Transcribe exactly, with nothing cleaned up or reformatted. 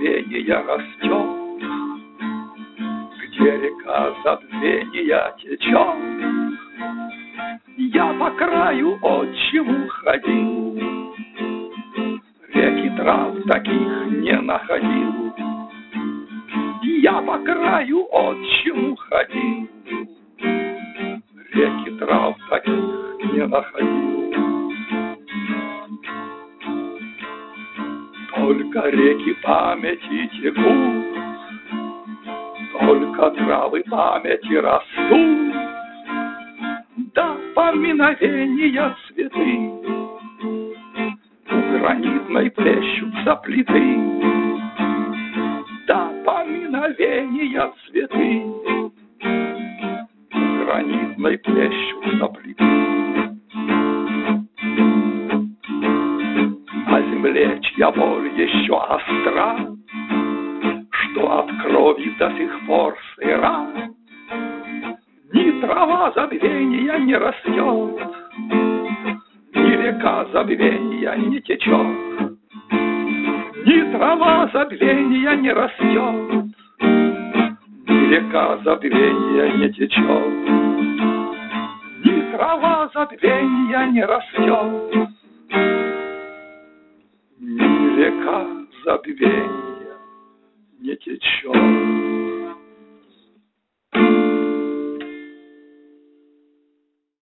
забвения растет, где река забвения течет. Я по краю отчиму ходил, реки трав таких не находил. Я по краю отчиму ходил, реки трав таких не находил. Только реки памяти текут, только травы памяти растут, да поминовения цветы у гранитной плещутся плиты, да поминовения цветы у гранитной плещутся плиты. А земле, чья боль еще остра, что от крови до сих пор сыра, ни трава забвения не растет, ни река забвения не течет, ни трава забвения не растет, ни река забвения не течет, ни трава забвения не растет, ни река забвения не течет.